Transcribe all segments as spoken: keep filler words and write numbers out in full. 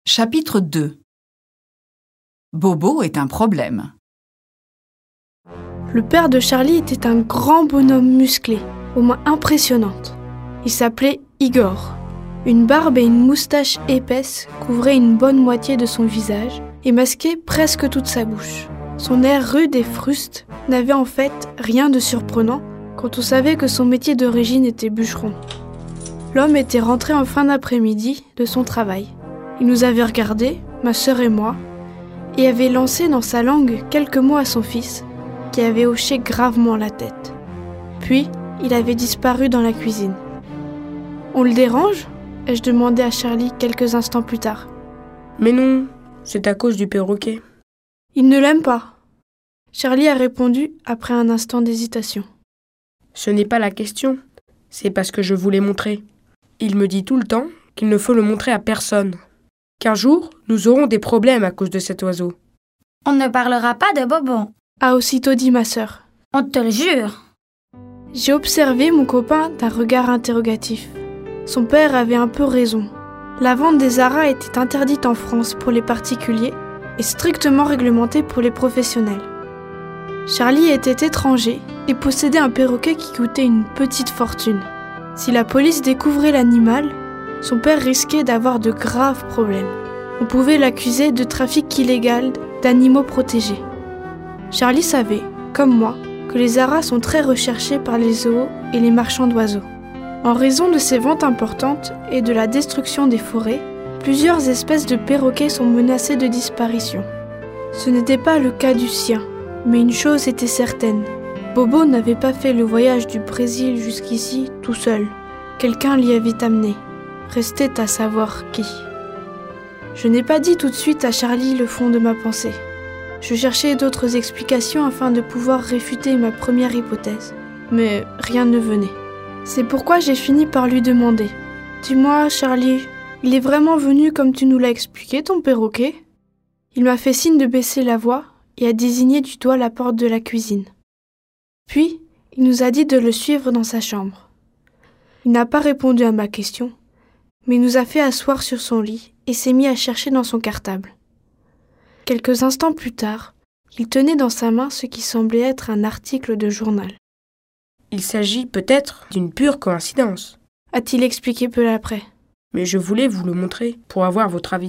Chapitre deux. Bobo est un problème. Le père de Charlie était un grand bonhomme musclé, au moins impressionnante. Il s'appelait Igor. Une barbe et une moustache épaisse couvraient une bonne moitié de son visage et masquaient presque toute sa bouche. Son air rude et fruste n'avait en fait rien de surprenant quand on savait que son métier d'origine était bûcheron. L'homme était rentré en fin d'après-midi de son travail. Il nous avait regardés, ma sœur et moi, et avait lancé dans sa langue quelques mots à son fils, qui avait hoché gravement la tête. Puis, il avait disparu dans la cuisine. « On le dérange ?» ai-je demandé à Charlie quelques instants plus tard. « Mais non, c'est à cause du perroquet. » « Il ne l'aime pas. » Charlie a répondu après un instant d'hésitation. « Ce n'est pas la question, c'est parce que je voulais montrer. Il me dit tout le temps qu'il ne faut le montrer à personne. Qu'un jour, nous aurons des problèmes à cause de cet oiseau. » « On ne parlera pas de Bobo, » a aussitôt dit ma sœur. « On te le jure. » J'ai observé mon copain d'un regard interrogatif. Son père avait un peu raison. La vente des aras était interdite en France pour les particuliers et strictement réglementée pour les professionnels. Charlie était étranger et possédait un perroquet qui coûtait une petite fortune. Si la police découvrait l'animal, son père risquait d'avoir de graves problèmes. On pouvait l'accuser de trafic illégal d'animaux protégés. Charlie savait, comme moi, que les aras sont très recherchés par les zoos et les marchands d'oiseaux. En raison de ces ventes importantes et de la destruction des forêts, plusieurs espèces de perroquets sont menacées de disparition. Ce n'était pas le cas du sien, mais une chose était certaine. Bobo n'avait pas fait le voyage du Brésil jusqu'ici tout seul. Quelqu'un l'y avait amené. Restait à savoir qui. Je n'ai pas dit tout de suite à Charlie le fond de ma pensée. Je cherchais d'autres explications afin de pouvoir réfuter ma première hypothèse. Mais rien ne venait. C'est pourquoi j'ai fini par lui demander. « Dis-moi, Charlie, il est vraiment venu comme tu nous l'as expliqué, ton perroquet ?» Il m'a fait signe de baisser la voix et a désigné du doigt la porte de la cuisine. Puis, il nous a dit de le suivre dans sa chambre. Il n'a pas répondu à ma question, mais il nous a fait asseoir sur son lit et s'est mis à chercher dans son cartable. Quelques instants plus tard, il tenait dans sa main ce qui semblait être un article de journal. « Il s'agit peut-être d'une pure coïncidence, » a-t-il expliqué peu après. « Mais je voulais vous le montrer pour avoir votre avis. »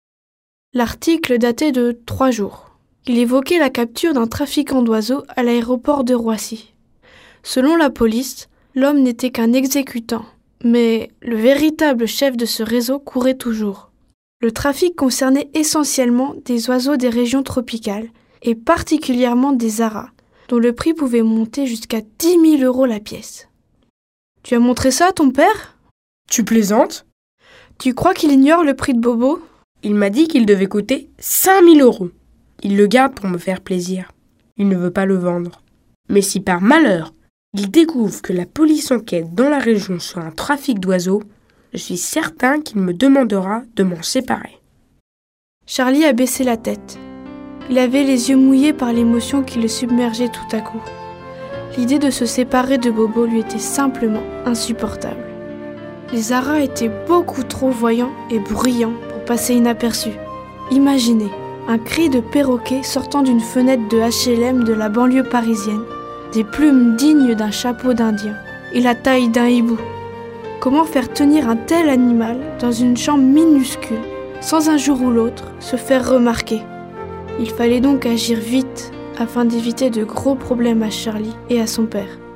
L'article datait de trois jours. Il évoquait la capture d'un trafiquant d'oiseaux à l'aéroport de Roissy. Selon la police, l'homme n'était qu'un exécutant, mais le véritable chef de ce réseau courait toujours. Le trafic concernait essentiellement des oiseaux des régions tropicales, et particulièrement des aras, dont le prix pouvait monter jusqu'à dix mille euros la pièce. « Tu as montré ça à ton père ?»« Tu plaisantes ? Tu crois qu'il ignore le prix de Bobo ?» Il m'a dit qu'il devait coûter cinq mille euros. Il le garde pour me faire plaisir. Il ne veut pas le vendre. Mais si par malheur, il découvre que la police enquête dans la région sur un trafic d'oiseaux, je suis certain qu'il me demandera de m'en séparer. Charlie a baissé la tête. Il avait les yeux mouillés par l'émotion qui le submergeait tout à coup. L'idée de se séparer de Bobo lui était simplement insupportable. Les aras étaient beaucoup trop voyants et bruyants pour passer inaperçus. Imaginez un cri de perroquet sortant d'une fenêtre de H L M de la banlieue parisienne, des plumes dignes d'un chapeau d'Indien et la taille d'un hibou. Comment faire tenir un tel animal dans une chambre minuscule, sans un jour ou l'autre se faire remarquer? Il fallait donc agir vite afin d'éviter de gros problèmes à Charlie et à son père.